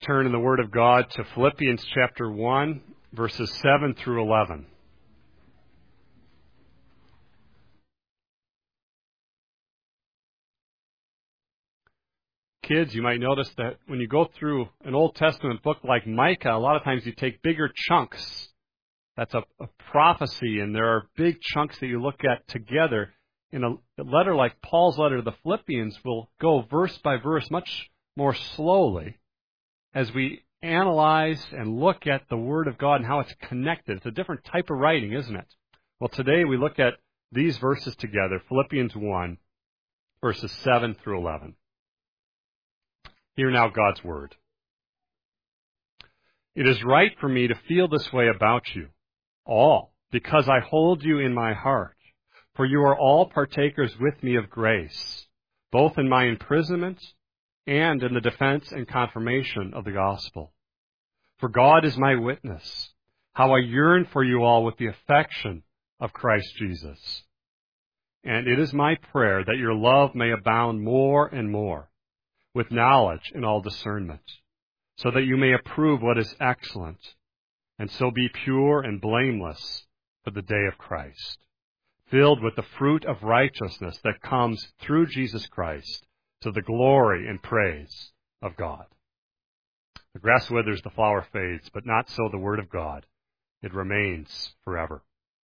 turn in the Word of God to Philippians chapter 1, verses 7 through 11. Kids, you might notice that when you go through an Old Testament book like Micah, a lot of times you take bigger chunks. That's a prophecy, and there are big chunks that you look at together. In a letter like Paul's letter to the Philippians, will go verse by verse much more slowly as we analyze and look at the Word of God and how it's connected. It's a different type of writing, isn't it? Well, today we look at these verses together, Philippians 1, verses 7 through 11. Hear now God's Word. It is right for me to feel this way about you, all, because I hold you in my heart, for you are all partakers with me of grace, both in my imprisonment and in the defense and confirmation of the gospel. For God is my witness, how I yearn for you all with the affection of Christ Jesus. And it is my prayer that your love may abound more and more, with knowledge and all discernment, so that you may approve what is excellent, and so be pure and blameless for the day of Christ, filled with the fruit of righteousness that comes through Jesus Christ, to the glory and praise of God. The grass withers, the flower fades, but not so the word of God. It remains forever.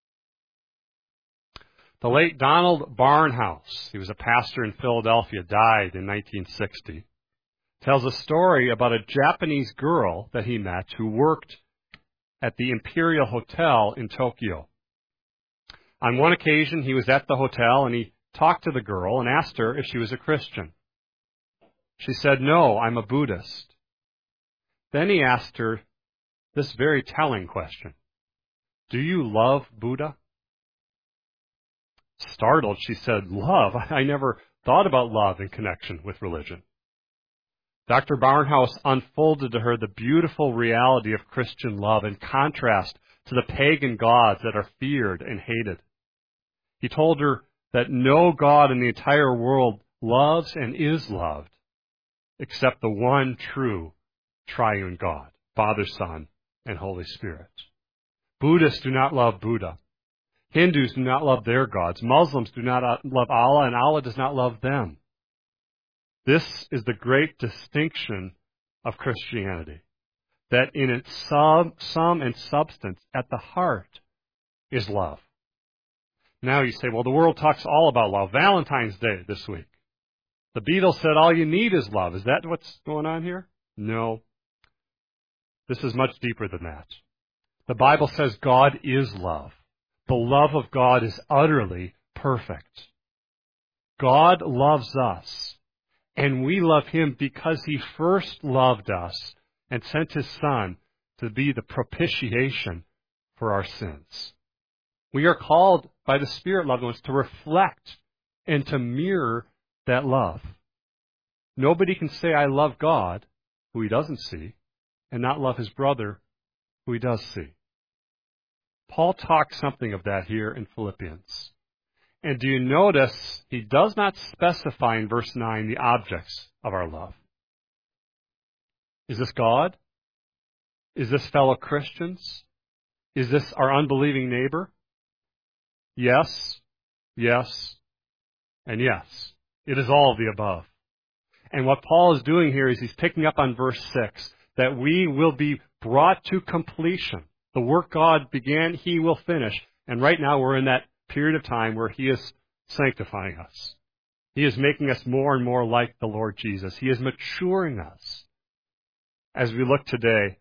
The late Donald Barnhouse, he was a pastor in Philadelphia, died in 1960, tells a story about a Japanese girl that he met who worked at the Imperial Hotel in Tokyo. On one occasion, he was at the hotel and he talked to the girl and asked her if she was a Christian. She said, "No, I'm a Buddhist." Then he asked her this very telling question: "Do you love Buddha?" Startled, she said, "Love? I never thought about love in connection with religion." Dr. Barnhouse unfolded to her the beautiful reality of Christian love in contrast to the pagan gods that are feared and hated. He told her that no God in the entire world loves and is loved except the one true triune God, Father, Son, and Holy Spirit. Buddhists do not love Buddha. Hindus do not love their gods. Muslims do not love Allah, and Allah does not love them. This is the great distinction of Christianity, that in its sum and substance, at the heart, is love. Now you say, well, the world talks all about love. Valentine's Day this week. The Beatles said all you need is love. Is that what's going on here? No. This is much deeper than that. The Bible says God is love. The love of God is utterly perfect. God loves us, and we love Him because He first loved us and sent His Son to be the propitiation for our sins. We are called by the Spirit, loved ones, to reflect and to mirror that love. Nobody can say, I love God, who he doesn't see, and not love his brother, who he does see. Paul talks something of that here in Philippians. And do you notice he does not specify in verse 9 the objects of our love? Is this God? Is this fellow Christians? Is this our unbelieving neighbor? Yes, yes, and yes. It is all of the above. And what Paul is doing here is he's picking up on verse 6, that we will be brought to completion. The work God began, He will finish. And right now we're in that period of time where He is sanctifying us. He is making us more and more like the Lord Jesus. He is maturing us as we look today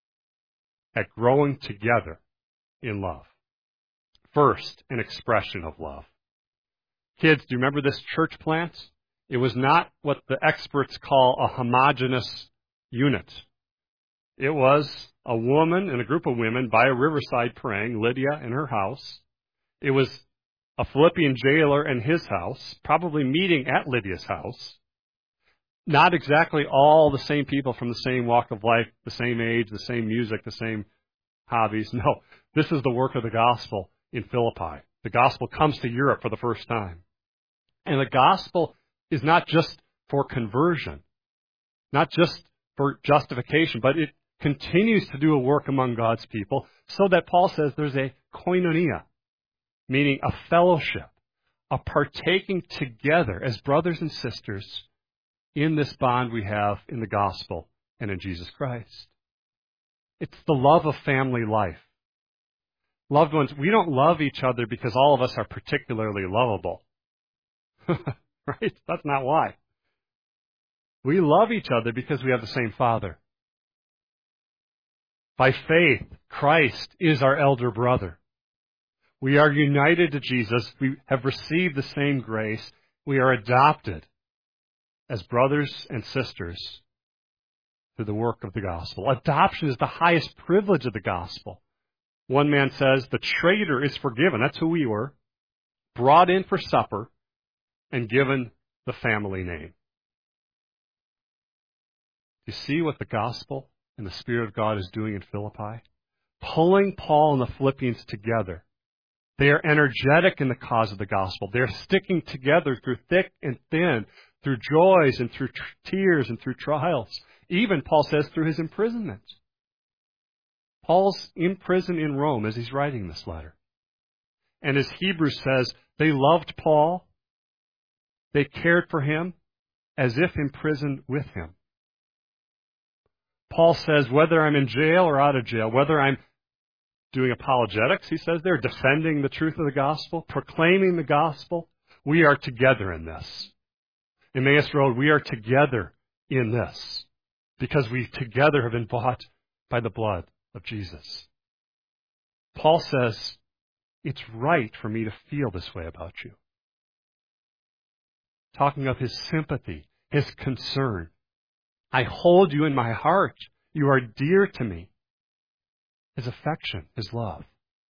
at growing together in love. First, an expression of love. Kids, do you remember this church plant? It was not what the experts call a homogeneous unit. It was a woman and a group of women by a riverside praying, Lydia in her house. It was a Philippian jailer in his house, probably meeting at Lydia's house. Not exactly all the same people from the same walk of life, the same age, the same music, the same hobbies. No, this is the work of the gospel in Philippi. The gospel comes to Europe for the first time. And the gospel is not just for conversion, not just for justification, but it continues to do a work among God's people, so that Paul says there's a koinonia, meaning a fellowship, a partaking together as brothers and sisters in this bond we have in the gospel and in Jesus Christ. It's the love of family life. Loved ones, we don't love each other because all of us are particularly lovable. Right? That's not why. We love each other because we have the same Father. By faith, Christ is our elder brother. We are united to Jesus. We have received the same grace. We are adopted as brothers and sisters through the work of the gospel. Adoption is the highest privilege of the gospel. One man says, the traitor is forgiven. That's who we were. Brought in for supper and given the family name. You see what the gospel and the Spirit of God is doing in Philippi? Pulling Paul and the Philippians together. They are energetic in the cause of the gospel. They're sticking together through thick and thin, through joys and through tears and through trials. Even, Paul says, through his imprisonment. Paul's in prison in Rome as he's writing this letter. And as Hebrews says, they loved Paul. They cared for him as if in prison with him. Paul says, whether I'm in jail or out of jail, whether I'm doing apologetics, he says they're defending the truth of the gospel, proclaiming the gospel, we are together in this. Emmaus Road, we are together in this because we together have been bought by the blood of Jesus. Paul says, it's right for me to feel this way about you. Talking of his sympathy, his concern. I hold you in my heart. You are dear to me. His affection, his love.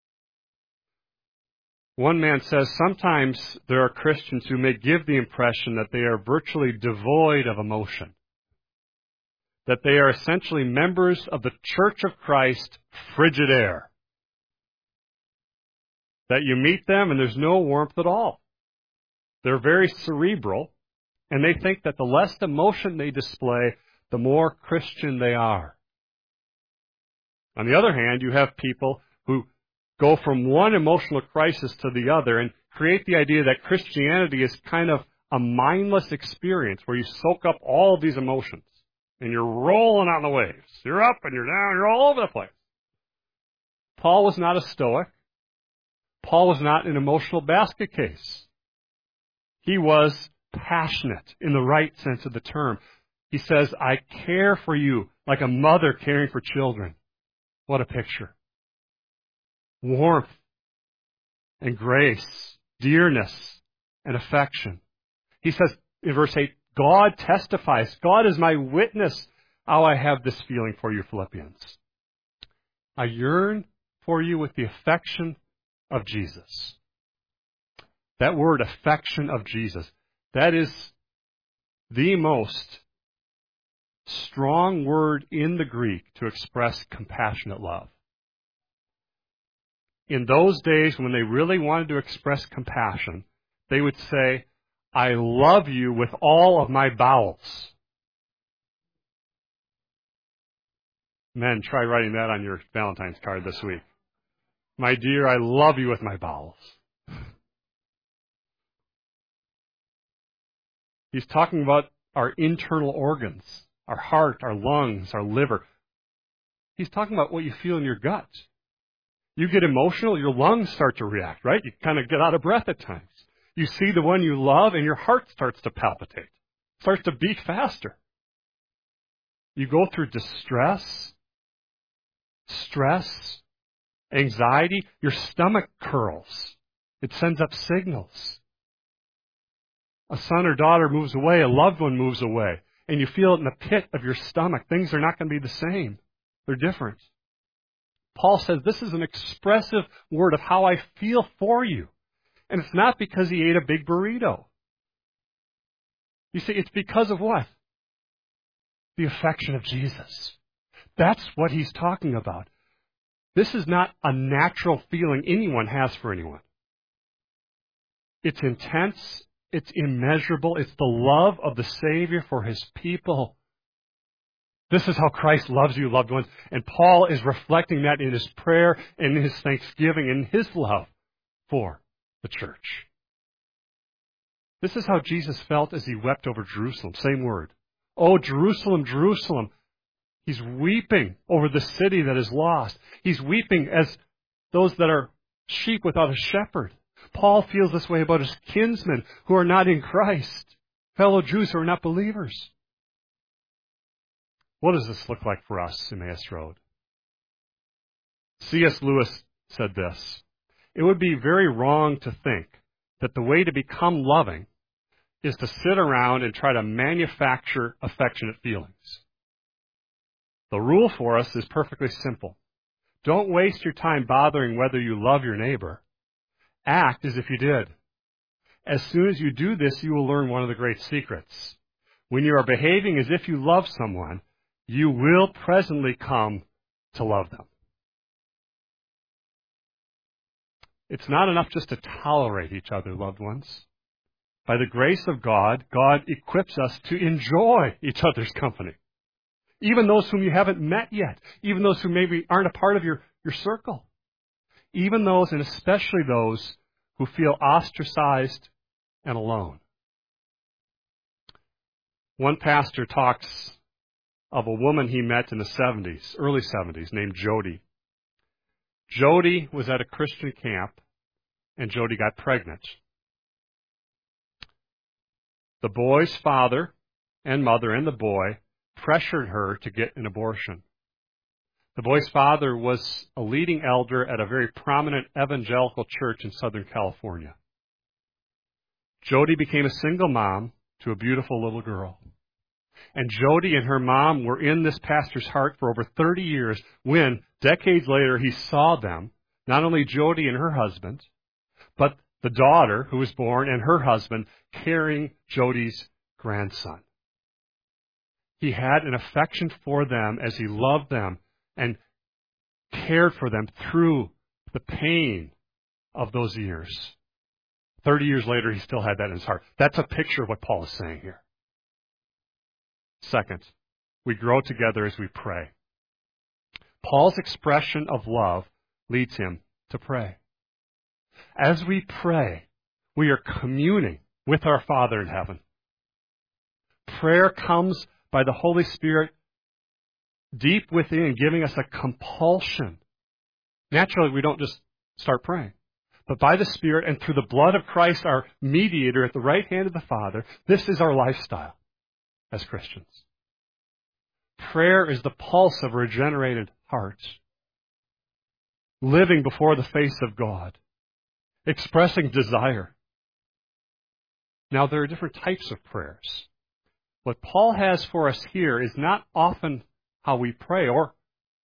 One man says sometimes there are Christians who may give the impression that they are virtually devoid of emotion. That they are essentially members of the Church of Christ, frigid air. That you meet them and there's no warmth at all. They're very cerebral, and they think that the less emotion they display, the more Christian they are. On the other hand, you have people who go from one emotional crisis to the other and create the idea that Christianity is kind of a mindless experience where you soak up all of these emotions and you're rolling on the waves. You're up and you're down, you're all over the place. Paul was not a Stoic. Paul was not an emotional basket case. He was passionate in the right sense of the term. He says, I care for you like a mother caring for children. What a picture. Warmth and grace, dearness and affection. He says in verse 8, God testifies. God is my witness how I have this feeling for you, Philippians. I yearn for you with the affection of Jesus. That word, affection of Jesus, that is the most strong word in the Greek to express compassionate love. In those days, when they really wanted to express compassion, they would say, I love you with all of my bowels. Men, try writing that on your Valentine's card this week. My dear, I love you with my bowels. He's talking about our internal organs, our heart, our lungs, our liver. He's talking about what you feel in your gut. You get emotional, your lungs start to react, right? You kind of get out of breath at times. You see the one you love and your heart starts to palpitate, starts to beat faster. You go through distress, stress, anxiety, your stomach curls. It sends up signals. A son or daughter moves away, a loved one moves away, and you feel it in the pit of your stomach. Things are not going to be the same. They're different. Paul says this is an expressive word of how I feel for you. And it's not because he ate a big burrito. You see, it's because of what? The affection of Jesus. That's what he's talking about. This is not a natural feeling anyone has for anyone. It's intense. It's immeasurable. It's the love of the Savior for his people. This is how Christ loves you, loved ones. And Paul is reflecting that in his prayer and in his thanksgiving and his love for the church. This is how Jesus felt as he wept over Jerusalem. Same word. Oh, Jerusalem, Jerusalem. He's weeping over the city that is lost. He's weeping as those that are sheep without a shepherd. Paul feels this way about his kinsmen who are not in Christ, fellow Jews who are not believers. What does this look like for us, Emmaus Road? C.S. Lewis said this: it would be very wrong to think that the way to become loving is to sit around and try to manufacture affectionate feelings. The rule for us is perfectly simple. Don't waste your time bothering whether you love your neighbor. Act as if you did. As soon as you do this, you will learn one of the great secrets. When you are behaving as if you love someone, you will presently come to love them. It's not enough just to tolerate each other, loved ones. By the grace of God, God equips us to enjoy each other's company. Even those whom you haven't met yet. Even those who maybe aren't a part of your circle. Even those, and especially those, who feel ostracized and alone. One pastor talks of a woman he met in the 70s, early 70s, named Jody. Jody was at a Christian camp, and Jody got pregnant. The boy's father and mother and the boy pressured her to get an abortion. The boy's father was a leading elder at a very prominent evangelical church in Southern California. Jody became a single mom to a beautiful little girl. And Jody and her mom were in this pastor's heart for over 30 years when, decades later, he saw them, not only Jody and her husband, but the daughter who was born and her husband carrying Jody's grandson. He had an affection for them as he loved them and cared for them through the pain of those years. 30 years later, he still had that in his heart. That's a picture of what Paul is saying here. Second, we grow together as we pray. Paul's expression of love leads him to pray. As we pray, we are communing with our Father in heaven. Prayer comes by the Holy Spirit deep within, giving us a compulsion. Naturally, we don't just start praying. But by the Spirit and through the blood of Christ, our mediator at the right hand of the Father, this is our lifestyle as Christians. Prayer is the pulse of a regenerated heart. Living before the face of God. Expressing desire. Now, there are different types of prayers. What Paul has for us here is not often how we pray, or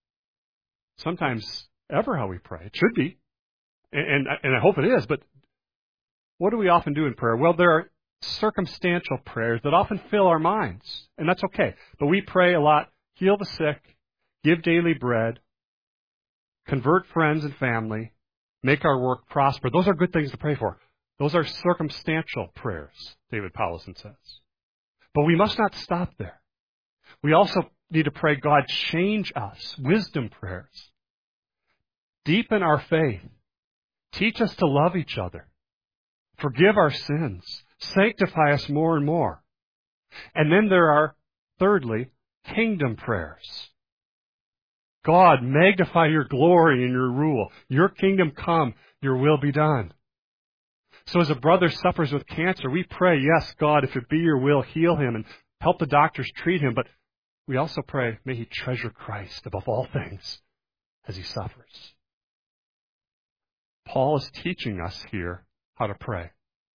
sometimes ever how we pray. It should be. And I hope it is, but what do we often do in prayer? Well, there are circumstantial prayers that often fill our minds, and that's okay. But we pray a lot, heal the sick, give daily bread, convert friends and family, make our work prosper. Those are good things to pray for. Those are circumstantial prayers, David Powlison says. But we must not stop there. We also need to pray, God, change us, wisdom prayers. Deepen our faith. Teach us to love each other. Forgive our sins. Sanctify us more and more. And then there are, thirdly, kingdom prayers. God, magnify your glory and your rule. Your kingdom come, your will be done. So as a brother suffers with cancer, we pray, yes, God, if it be your will, heal him and help the doctors treat him. But we also pray, may he treasure Christ above all things as he suffers. Paul is teaching us here how to pray.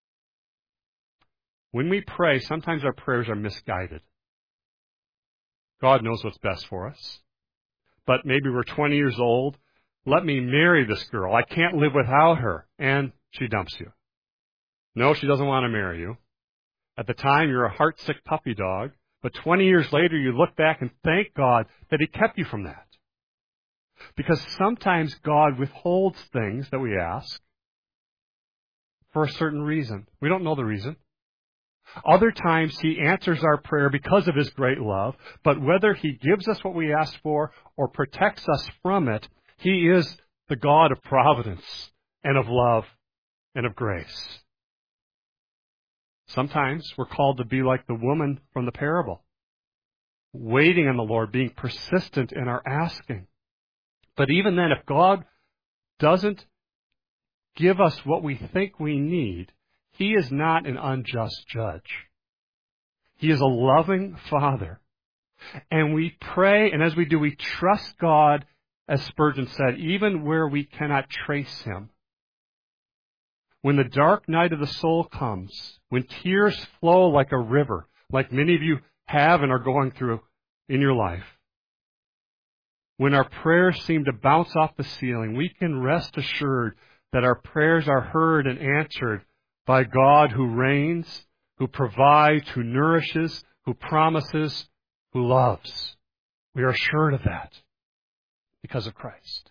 When we pray, sometimes our prayers are misguided. God knows what's best for us. But maybe we're 20 years old. Let me marry this girl. I can't live without her. And she dumps you. No, she doesn't want to marry you. At the time, you're a heart-sick puppy dog. But 20 years later, you look back and thank God that he kept you from that. Because sometimes God withholds things that we ask for a certain reason. We don't know the reason. Other times He answers our prayer because of His great love, but whether He gives us what we ask for or protects us from it, He is the God of providence and of love and of grace. Sometimes we're called to be like the woman from the parable, waiting on the Lord, being persistent in our asking. But even then, if God doesn't give us what we think we need, He is not an unjust judge. He is a loving Father. And we pray, and as we do, we trust God, as Spurgeon said, even where we cannot trace Him. When the dark night of the soul comes, when tears flow like a river, like many of you have and are going through in your life, when our prayers seem to bounce off the ceiling, we can rest assured that our prayers are heard and answered by God who reigns, who provides, who nourishes, who promises, who loves. We are assured of that because of Christ.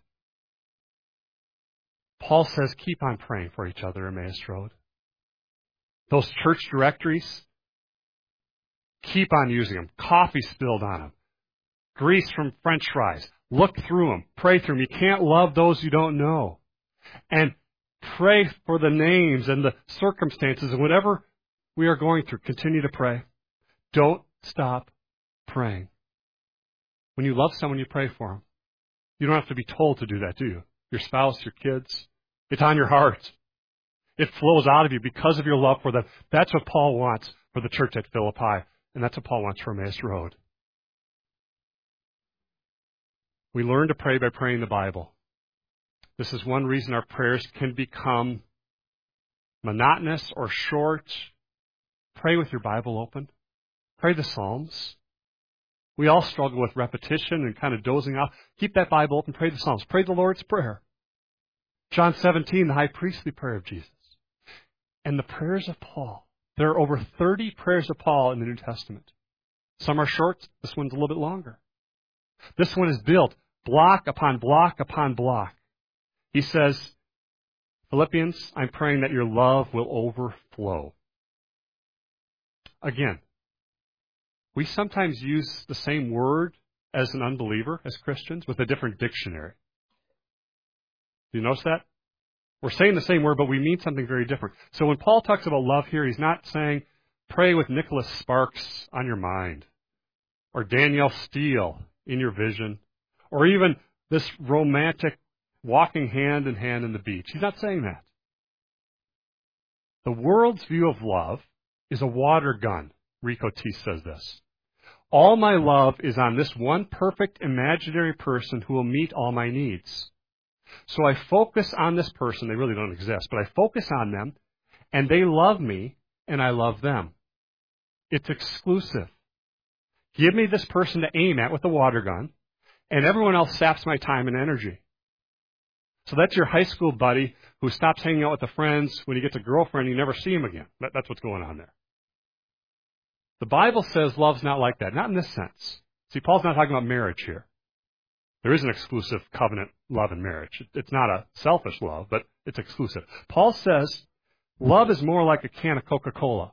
Paul says, keep on praying for each other, Emmaus Road. Those church directories, keep on using them. Coffee spilled on them. Grease from French fries. Look through them. Pray through them. You can't love those you don't know. And pray for the names and the circumstances and whatever we are going through. Continue to pray. Don't stop praying. When you love someone, you pray for them. You don't have to be told to do that, do you? Your spouse, your kids. It's on your heart. It flows out of you because of your love for them. That's what Paul wants for the church at Philippi, and that's what Paul wants for Emmaus Road. We learn to pray by praying the Bible. This is one reason our prayers can become monotonous or short. Pray with your Bible open. Pray the Psalms. We all struggle with repetition and kind of dozing off. Keep that Bible open. Pray the Psalms. Pray the Lord's Prayer. John 17, the high priestly prayer of Jesus. And the prayers of Paul. There are over 30 prayers of Paul in the New Testament. Some are short. This one's a little bit longer. This one is built block upon block upon block. He says, Philippians, I'm praying that your love will overflow. Again, we sometimes use the same word as an unbeliever, as Christians, with a different dictionary. Do you notice that? We're saying the same word, but we mean something very different. So when Paul talks about love here, he's not saying, pray with Nicholas Sparks on your mind, or Danielle Steele in your vision, or even this romantic walking hand in hand on the beach. He's not saying that. The world's view of love is a water gun. Rico T. says this. All my love is on this one perfect imaginary person who will meet all my needs. So I focus on this person. They really don't exist, but I focus on them, and they love me, and I love them. It's exclusive. Give me this person to aim at with a water gun, and everyone else saps my time and energy. So that's your high school buddy who stops hanging out with the friends. When he gets a girlfriend, you never see him again. That's what's going on there. The Bible says love's not like that. Not in this sense. See, Paul's not talking about marriage here. There is an exclusive covenant love in marriage. It's not a selfish love, but it's exclusive. Paul says love is more like a can of Coca-Cola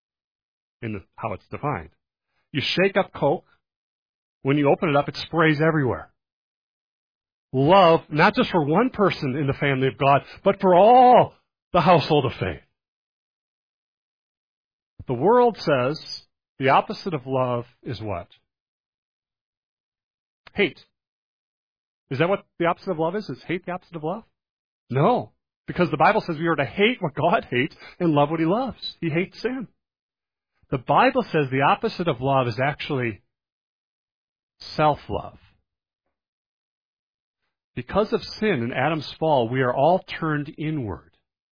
in how it's defined. You shake up Coke. When you open it up, it sprays everywhere. Love, not just for one person in the family of God, but for all the household of faith. The world says the opposite of love is what? Hate. Is that what the opposite of love is? Is hate the opposite of love? No. Because the Bible says we are to hate what God hates and love what He loves. He hates sin. The Bible says the opposite of love is actually self-love. Because of sin and Adam's fall, we are all turned inward.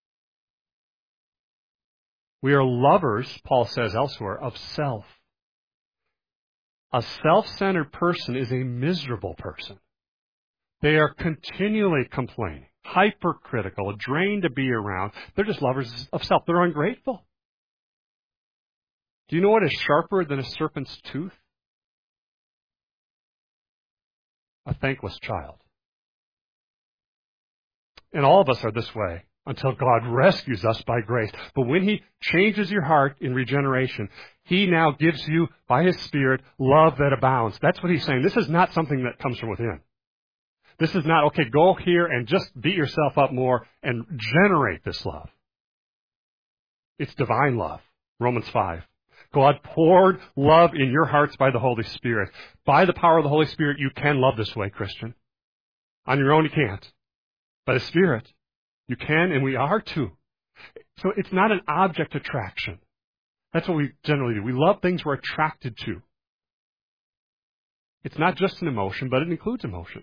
We are lovers, Paul says elsewhere, of self. A self-centered person is a miserable person. They are continually complaining, hypercritical, drained to be around. They're just lovers of self. They're ungrateful. Do you know what is sharper than a serpent's tooth? A thankless child. And all of us are this way. until God rescues us by grace. But when He changes your heart in regeneration, He now gives you, by His Spirit, love that abounds. That's what He's saying. This is not something that comes from within. This is not, okay, go here and just beat yourself up more and generate this love. It's divine love. Romans 5. God poured love in your hearts by the Holy Spirit. By the power of the Holy Spirit, you can love this way, Christian. On your own, you can't. By the Spirit, you can, and we are too. So it's not an object attraction. That's what we generally do. We love things we're attracted to. It's not just an emotion, but it includes emotions.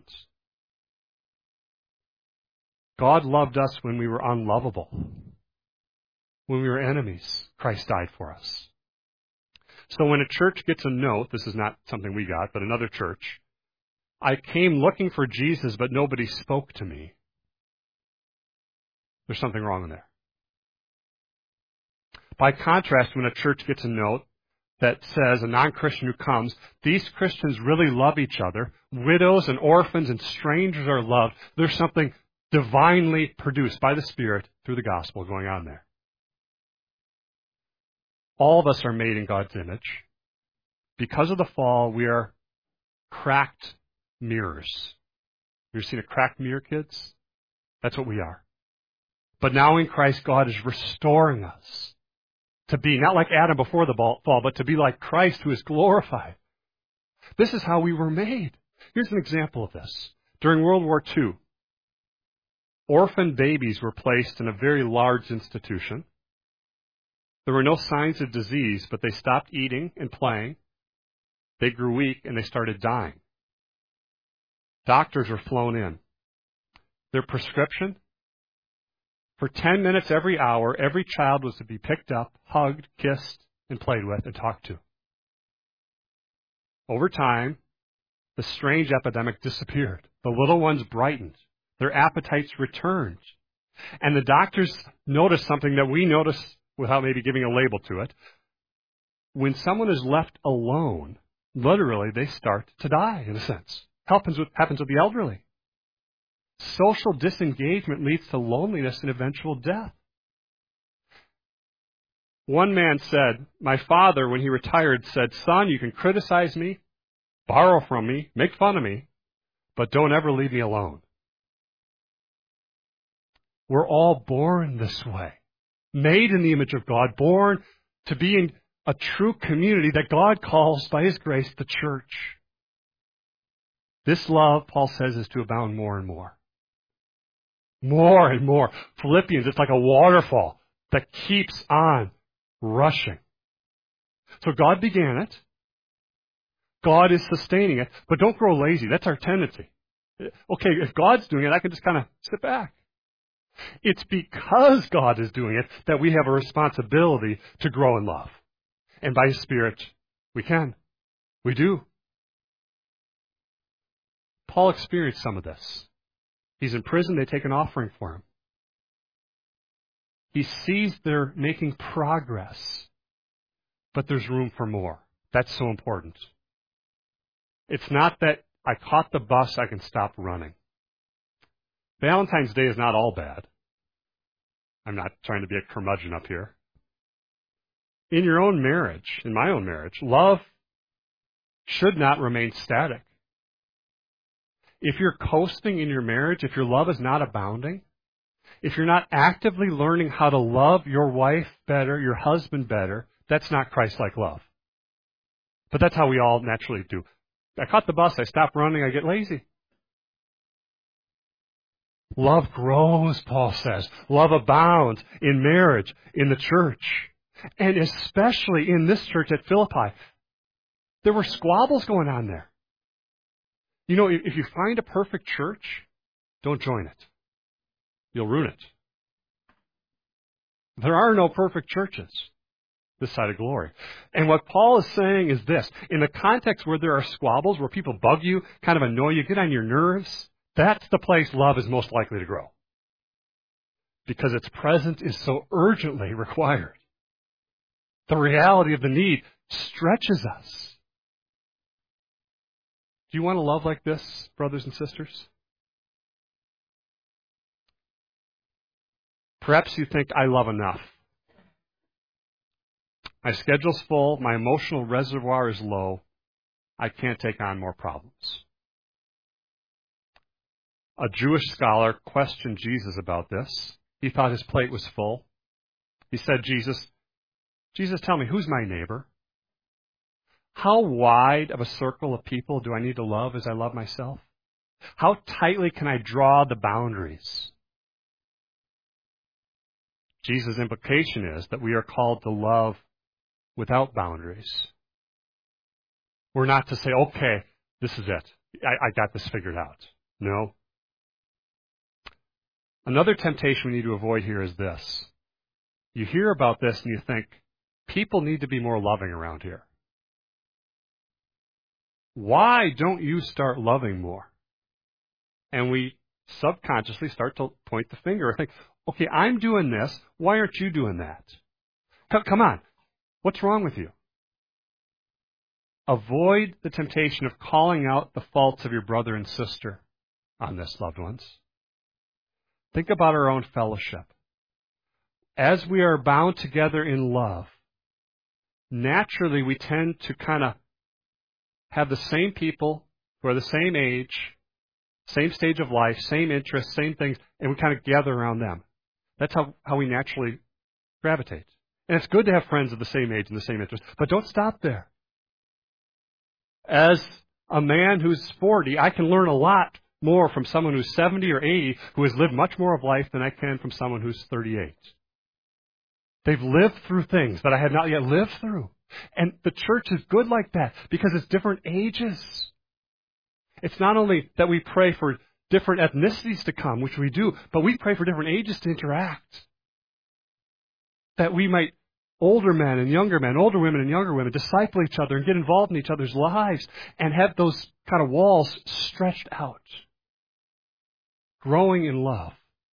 God loved us when we were unlovable. When we were enemies, Christ died for us. So when a church gets a note, this is not something we got, but another church, I came looking for Jesus, but nobody spoke to me. There's something wrong in there. By contrast, when a church gets a note that says, a non-Christian who comes, these Christians really love each other, widows and orphans and strangers are loved, there's something divinely produced by the Spirit through the gospel going on there. All of us are made in God's image. Because of the fall, we are cracked mirrors. You ever seen a cracked mirror, kids? That's what we are. But now in Christ, God is restoring us to be, not like Adam before the fall, but to be like Christ who is glorified. This is how we were made. Here's an example of this. During World War II, orphan babies were placed in a very large institution. There were no signs of disease, but they stopped eating and playing. They grew weak and they started dying. Doctors were flown in. Their prescription? For 10 minutes every hour, every child was to be picked up, hugged, kissed, and played with and talked to. Over time, the strange epidemic disappeared. The little ones brightened. Their appetites returned. And the doctors noticed something that we notice without maybe giving a label to it. When someone is left alone, literally they start to die, in a sense. Happens with the elderly. Social disengagement leads to loneliness and eventual death. One man said, my father, when he retired, said, son, you can criticize me, borrow from me, make fun of me, but don't ever leave me alone. We're all born this way, made in the image of God, born to be in a true community that God calls, by His grace, the church. This love, Paul says, is to abound more and more. More and more. Philippians, it's like a waterfall that keeps on rushing. So God began it. God is sustaining it. But don't grow lazy. That's our tendency. Okay, if God's doing it, I can just kind of sit back. It's because God is doing it that we have a responsibility to grow in love. And by His Spirit, we can. We do. Paul experienced some of this. He's in prison, they take an offering for him. He sees they're making progress, but there's room for more. That's so important. It's not that I caught the bus, I can stop running. Valentine's Day is not all bad. I'm not trying to be a curmudgeon up here. In your own marriage, in my own marriage, love should not remain static. If you're coasting in your marriage, if your love is not abounding, if you're not actively learning how to love your wife better, your husband better, that's not Christ-like love. But that's how we all naturally do. I caught the bus, I stop running, I get lazy. Love grows, Paul says. Love abounds in marriage, in the church, and especially in this church at Philippi. There were squabbles going on there. You know, if you find a perfect church, don't join it. You'll ruin it. There are no perfect churches this side of glory. And what Paul is saying is this. In the context where there are squabbles, where people bug you, kind of annoy you, get on your nerves, that's the place love is most likely to grow. Because its presence is so urgently required. The reality of the need stretches us. Do you want to love like this, brothers and sisters? Perhaps you think, I love enough. My schedule's full. My emotional reservoir is low. I can't take on more problems. A Jewish scholar questioned Jesus about this. He thought his plate was full. He said, Jesus, tell me, who's my neighbor? How wide of a circle of people do I need to love as I love myself? How tightly can I draw the boundaries? Jesus' implication is that we are called to love without boundaries. We're not to say, okay, this is it. I got this figured out. No. Another temptation we need to avoid here is this. You hear about this and you think, people need to be more loving around here. Why don't you start loving more? And we subconsciously start to point the finger and think, okay, I'm doing this. Why aren't you doing that? Come on. What's wrong with you? Avoid the temptation of calling out the faults of your brother and sister on this, loved ones. Think about our own fellowship. As we are bound together in love, naturally we tend to kind of have the same people who are the same age, same stage of life, same interests, same things, and we kind of gather around them. That's how we naturally gravitate. And it's good to have friends of the same age and the same interests, but don't stop there. As a man who's 40, I can learn a lot more from someone who's 70 or 80 who has lived much more of life than I can from someone who's 38. They've lived through things that I have not yet lived through. And the church is good like that because it's different ages. It's not only that we pray for different ethnicities to come, which we do, but we pray for different ages to interact. That we might, older men and younger men, older women and younger women, disciple each other and get involved in each other's lives and have those kind of walls stretched out. Growing in love.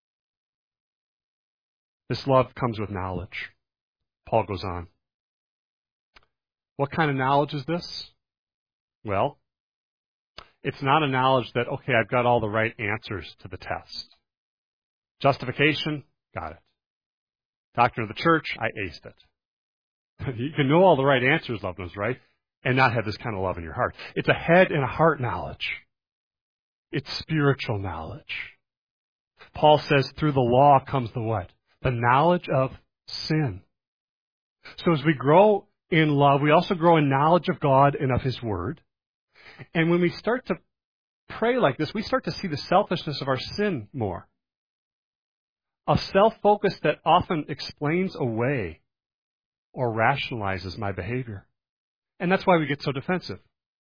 This love comes with knowledge. Paul goes on. What kind of knowledge is this? Well, it's not a knowledge that, okay, I've got all the right answers to the test. Justification, got it. Doctrine of the church, I aced it. You can know all the right answers, loved ones, right? And not have this kind of love in your heart. It's a head and a heart knowledge. It's spiritual knowledge. Paul says through the law comes the what? The knowledge of sin. So as we grow in love, we also grow in knowledge of God and of His Word. And when we start to pray like this, we start to see the selfishness of our sin more. A self-focus that often explains away or rationalizes my behavior. And that's why we get so defensive.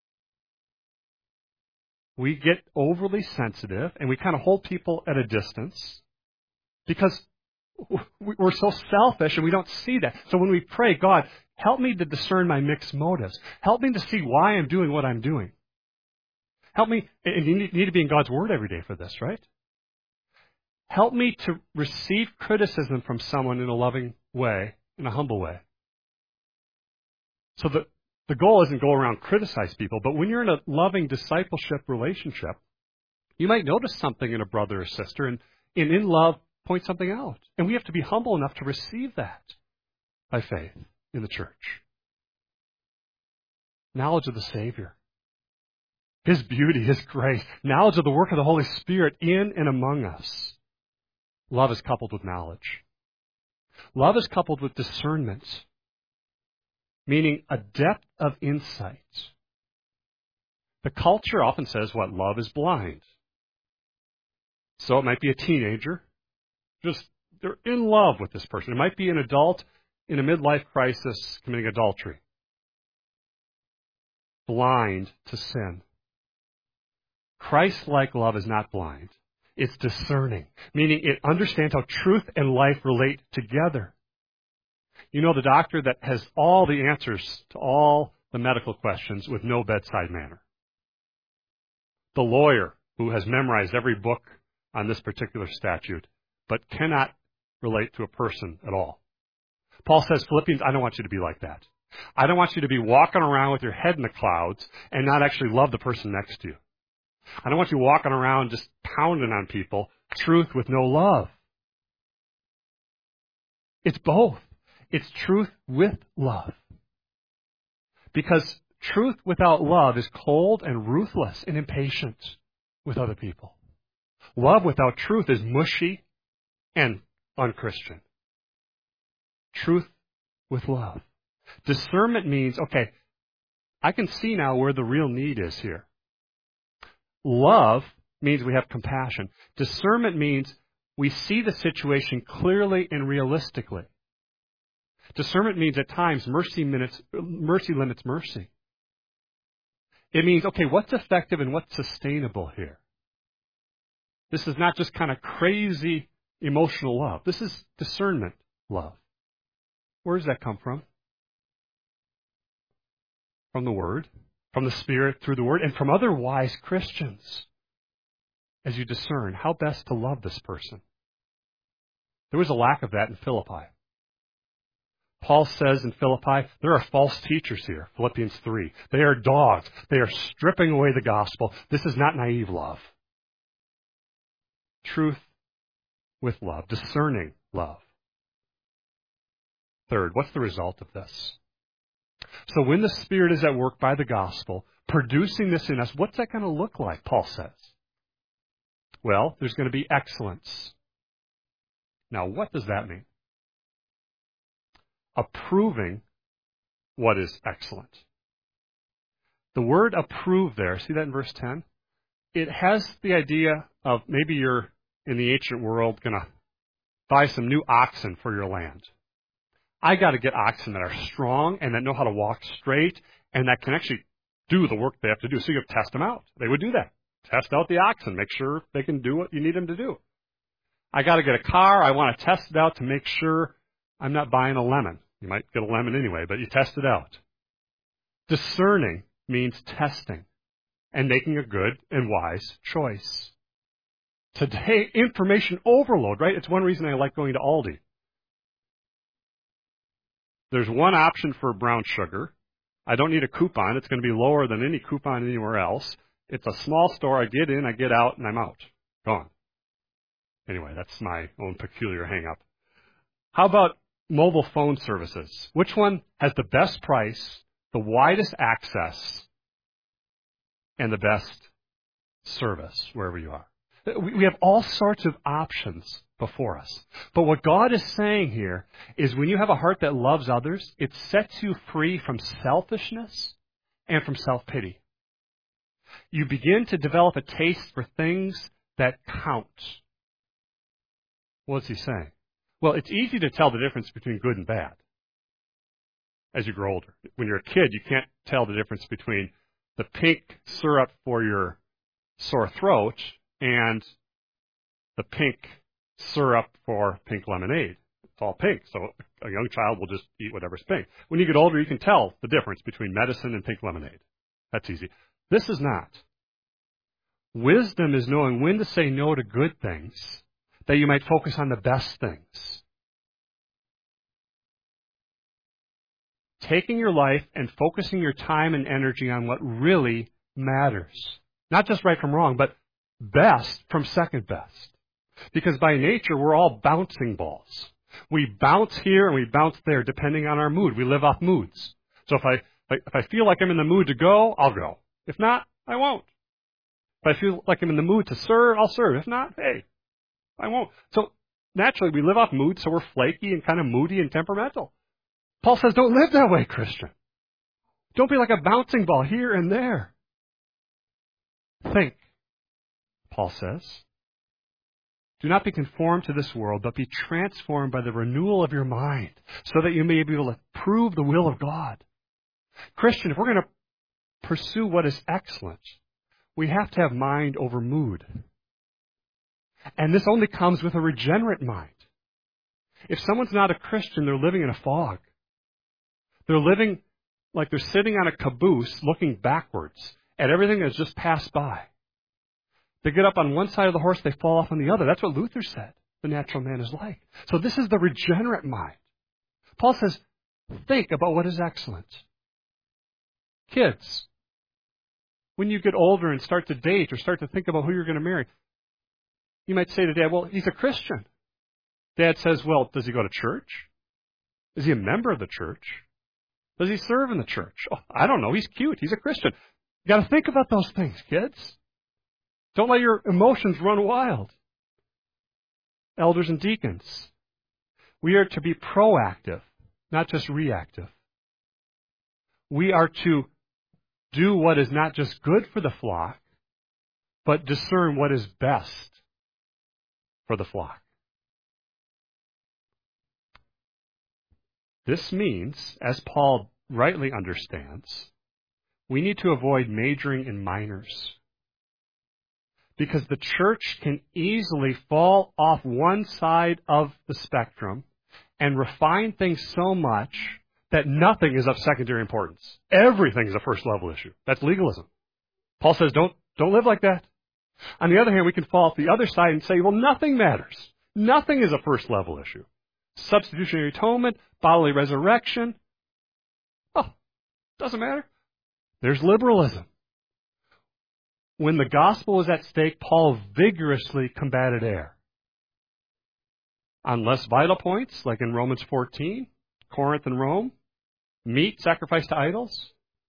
We get overly sensitive and we kind of hold people at a distance because we're so selfish and we don't see that. So when we pray, God, help me to discern my mixed motives. Help me to see why I'm doing what I'm doing. Help me, and you need to be in God's Word every day for this, right? Help me to receive criticism from someone in a loving way, in a humble way. So the goal isn't go around criticize people, but when you're in a loving discipleship relationship, you might notice something in a brother or sister and in love point something out. And we have to be humble enough to receive that by faith in the church. Knowledge of the Savior. His beauty, His grace. Knowledge of the work of the Holy Spirit in and among us. Love is coupled with knowledge. Love is coupled with discernment. Meaning a depth of insight. The culture often says what? Love is blind. So it might be a teenager. They're in love with this person. It might be an adult in a midlife crisis committing adultery. Blind to sin. Christ-like love is not blind. It's discerning, meaning it understands how truth and life relate together. You know, the doctor that has all the answers to all the medical questions with no bedside manner. The lawyer who has memorized every book on this particular statute, but cannot relate to a person at all. Paul says, Philippians, I don't want you to be like that. I don't want you to be walking around with your head in the clouds and not actually love the person next to you. I don't want you walking around just pounding on people, truth with no love. It's both. It's truth with love. Because truth without love is cold and ruthless and impatient with other people. Love without truth is mushy and unchristian. Truth with love. Discernment means, okay, I can see now where the real need is here. Love means we have compassion. Discernment means we see the situation clearly and realistically. Discernment means at times mercy limits mercy. It means, okay, what's effective and what's sustainable here? This is not just kind of crazy emotional love. This is discernment love. Where does that come from? From the Word, from the Spirit through the Word, and from other wise Christians as you discern how best to love this person. There was a lack of that in Philippi. Paul says in Philippi, there are false teachers here, Philippians 3. They are dogs. They are stripping away the gospel. This is not naive love. Truth with love, discerning love. Third, what's the result of this? So when the Spirit is at work by the gospel, producing this in us, what's that going to look like, Paul says? Well, there's going to be excellence. Now, what does that mean? Approving what is excellent. The word approve there, see that in verse 10? It has the idea of maybe you're, in the ancient world, going to buy some new oxen for your land. I got to get oxen that are strong and that know how to walk straight and that can actually do the work they have to do. So you have to test them out. They would do that. Test out the oxen. Make sure they can do what you need them to do. I got to get a car. I want to test it out to make sure I'm not buying a lemon. You might get a lemon anyway, but you test it out. Discerning means testing and making a good and wise choice. Today, information overload, right? It's one reason I like going to Aldi. There's one option for brown sugar. I don't need a coupon. It's going to be lower than any coupon anywhere else. It's a small store. I get in, I get out, and I'm out. Gone. Anyway, that's my own peculiar hang-up. How about mobile phone services? Which one has the best price, the widest access, and the best service wherever you are? We have all sorts of options before us. But what God is saying here is when you have a heart that loves others, it sets you free from selfishness and from self-pity. You begin to develop a taste for things that count. What's he saying? Well, it's easy to tell the difference between good and bad as you grow older. When you're a kid, you can't tell the difference between the pink syrup for your sore throat and the pink syrup for pink lemonade. It's all pink, so a young child will just eat whatever's pink. When you get older, you can tell the difference between medicine and pink lemonade. That's easy. This is not. Wisdom is knowing when to say no to good things, that you might focus on the best things. Taking your life and focusing your time and energy on what really matters. Not just right from wrong, but best from second best. Because by nature, we're all bouncing balls. We bounce here and we bounce there depending on our mood. We live off moods. So if I feel like I'm in the mood to go, I'll go. If not, I won't. If I feel like I'm in the mood to serve, I'll serve. If not, hey, I won't. So naturally, we live off mood, so we're flaky and kind of moody and temperamental. Paul says, don't live that way, Christian. Don't be like a bouncing ball here and there. Think, Paul says. Do not be conformed to this world, but be transformed by the renewal of your mind, so that you may be able to prove the will of God. Christian, if we're going to pursue what is excellent, we have to have mind over mood. And this only comes with a regenerate mind. If someone's not a Christian, they're living in a fog. They're living like they're sitting on a caboose looking backwards at everything that's just passed by. They get up on one side of the horse, they fall off on the other. That's what Luther said the natural man is like. So this is the regenerate mind. Paul says, think about what is excellent. Kids, when you get older and start to date or start to think about who you're going to marry, you might say to Dad, well, he's a Christian. Dad says, well, does he go to church? Is he a member of the church? Does he serve in the church? Oh, I don't know. He's cute. He's a Christian. You got to think about those things, kids. Don't let your emotions run wild. Elders and deacons, we are to be proactive, not just reactive. We are to do what is not just good for the flock, but discern what is best for the flock. This means, as Paul rightly understands, we need to avoid majoring in minors. Because the church can easily fall off one side of the spectrum and refine things so much that nothing is of secondary importance. Everything is a first level issue. That's legalism. Paul says, don't live like that. On the other hand, we can fall off the other side and say, well, nothing matters. Nothing is a first level issue. Substitutionary atonement, bodily resurrection. Oh, doesn't matter. There's liberalism. When the gospel was at stake, Paul vigorously combated error. On less vital points, like in Romans 14, Corinth and Rome, meat sacrificed to idols.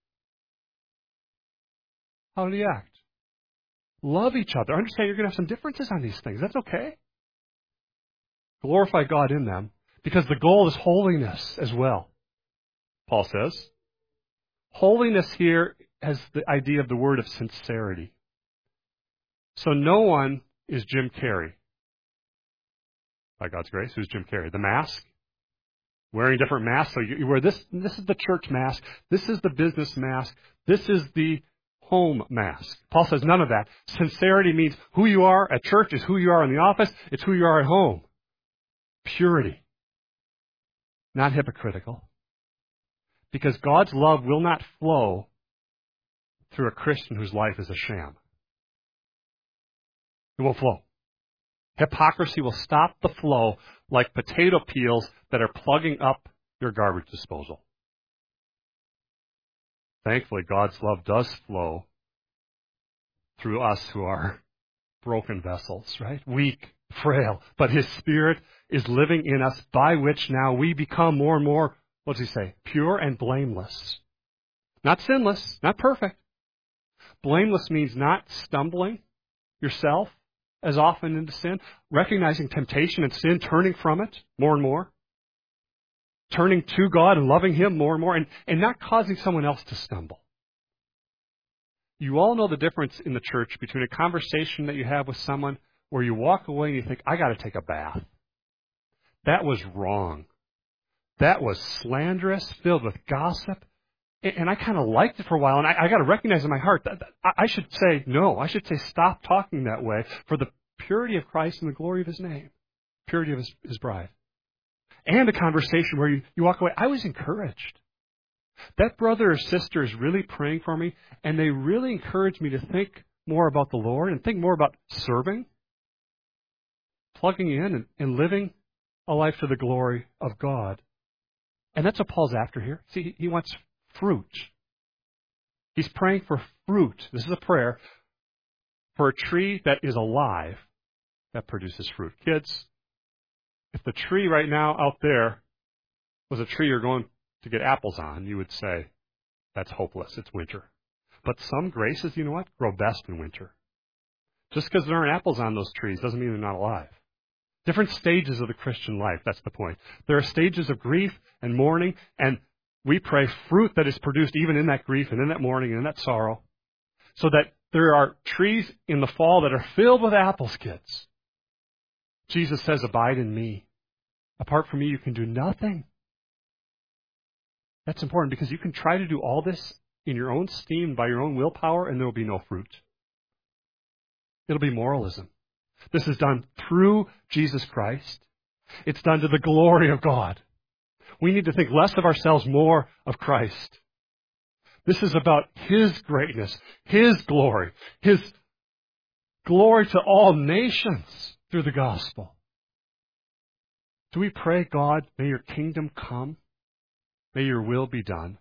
How did he act? Love each other. Understand you're going to have some differences on these things. That's okay. Glorify God in them, because the goal is holiness as well, Paul says. Holiness here has the idea of the word of sincerity. So no one is Jim Carrey. By God's grace, who's Jim Carrey? The mask? Wearing different masks. So you wear this. This is the church mask. This is the business mask. This is the home mask. Paul says none of that. Sincerity means who you are at church is who you are in the office. It's who you are at home. Purity. Not hypocritical. Because God's love will not flow through a Christian whose life is a sham. It won't flow. Hypocrisy will stop the flow like potato peels that are plugging up your garbage disposal. Thankfully, God's love does flow through us who are broken vessels, right? Weak, frail. But His Spirit is living in us, by which now we become more and more, what does He say? Pure and blameless. Not sinless, not perfect. Blameless means not stumbling yourself as often into sin, recognizing temptation and sin, turning from it more and more, turning to God and loving Him more and more, and not causing someone else to stumble. You all know the difference in the church between a conversation that you have with someone where you walk away and you think, I got to take a bath. That was wrong. That was slanderous, filled with gossip. And I kind of liked it for a while, and I got to recognize in my heart that I should say no. I should say stop talking that way for the purity of Christ and the glory of His name, purity of His bride. And a conversation where you walk away, I was encouraged. That brother or sister is really praying for me, and they really encouraged me to think more about the Lord and think more about serving, plugging in and living a life to the glory of God. And that's what Paul's after here. See, he wants fruit. He's praying for fruit. This is a prayer for a tree that is alive that produces fruit. Kids, if the tree right now out there was a tree you're going to get apples on, you would say, that's hopeless. It's winter. But some graces, you know what, grow best in winter. Just because there aren't apples on those trees doesn't mean they're not alive. Different stages of the Christian life, that's the point. There are stages of grief and mourning, and we pray fruit that is produced even in that grief and in that mourning and in that sorrow, so that there are trees in the fall that are filled with apples, kids. Jesus says, abide in me. Apart from me, you can do nothing. That's important because you can try to do all this in your own steam, by your own willpower, and there will be no fruit. It'll be moralism. This is done through Jesus Christ. It's done to the glory of God. We need to think less of ourselves, more of Christ. This is about His greatness, His glory to all nations through the gospel. Do we pray, God, may your kingdom come? May your will be done.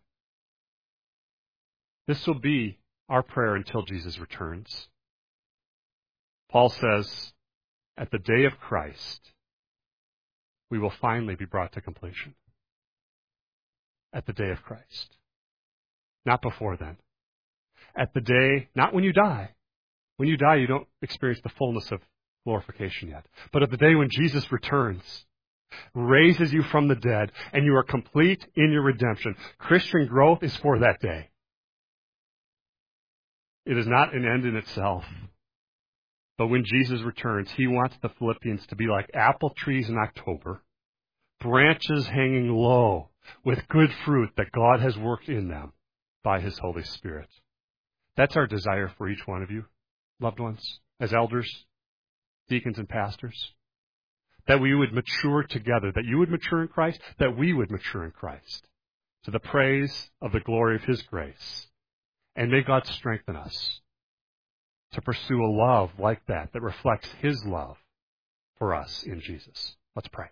This will be our prayer until Jesus returns. Paul says, at the day of Christ, we will finally be brought to completion. at the day of Christ. Not before then. At the day, not when you die. When you die, you don't experience the fullness of glorification yet. But at the day when Jesus returns, raises you from the dead, and you are complete in your redemption. Christian growth is for that day. It is not an end in itself. But when Jesus returns, he wants the Philippians to be like apple trees in October, branches hanging low with good fruit that God has worked in them by his Holy Spirit. That's our desire for each one of you, loved ones, as elders, deacons, and pastors. That we would mature together, that you would mature in Christ, that we would mature in Christ, to the praise of the glory of his grace. And may God strengthen us to pursue a love like that reflects his love for us in Jesus. Let's pray.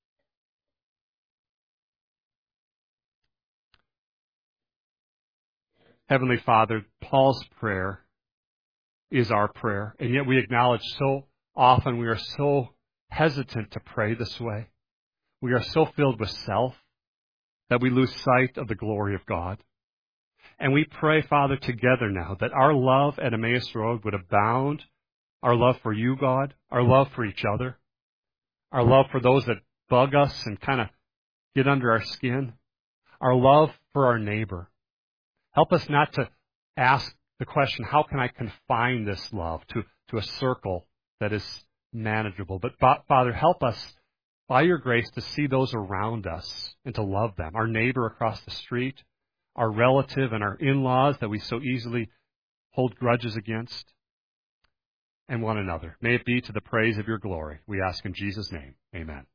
Heavenly Father, Paul's prayer is our prayer, and yet we acknowledge so often we are so hesitant to pray this way. We are so filled with self that we lose sight of the glory of God. And we pray, Father, together now that our love at Emmaus Road would abound, our love for you, God, our love for each other, our love for those that bug us and kind of get under our skin, our love for our neighbor. Help us not to ask the question, how can I confine this love to a circle that is manageable? But Father, help us by your grace to see those around us and to love them, our neighbor across the street, our relative and our in-laws that we so easily hold grudges against, and one another. May it be to the praise of your glory. We ask in Jesus' name. Amen.